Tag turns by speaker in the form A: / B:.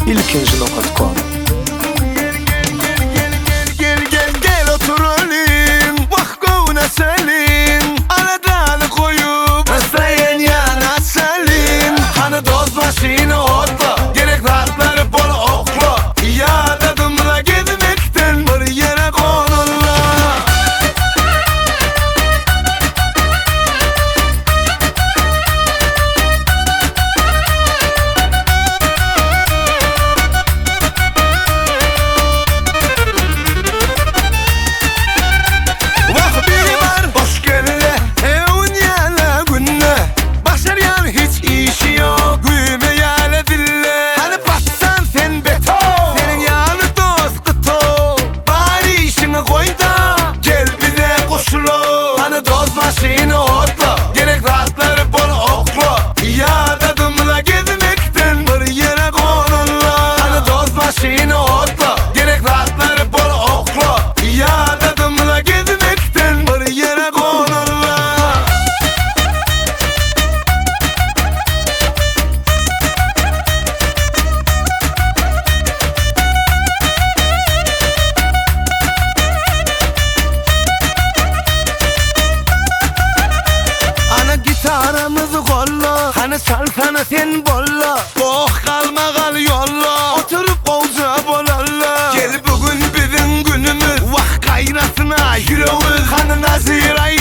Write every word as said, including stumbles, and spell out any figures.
A: ilkinci nokta com.
B: Gel gel gel oturalım, bak kovuna selim, aradan koyup ıslayan yana selim. Hani dost başını otla, gerek rahatları bol okla, ya tadımla gitmekten bir yere konurla. Başını otla, gerek rahatları bol okla, ya tadımla gitmekten bir yere konurla. Hani dost başını otla, gerek rahatları bol okla, ya tadımla gitmekten bir yere konurla. Gitarımızı kolla, hani salsana sen bolla, oh kalma kal yolla, oturup bolca bolalla. Gel bugün bizim günümüz, vah kaynasına yüreğimiz, hani Nazire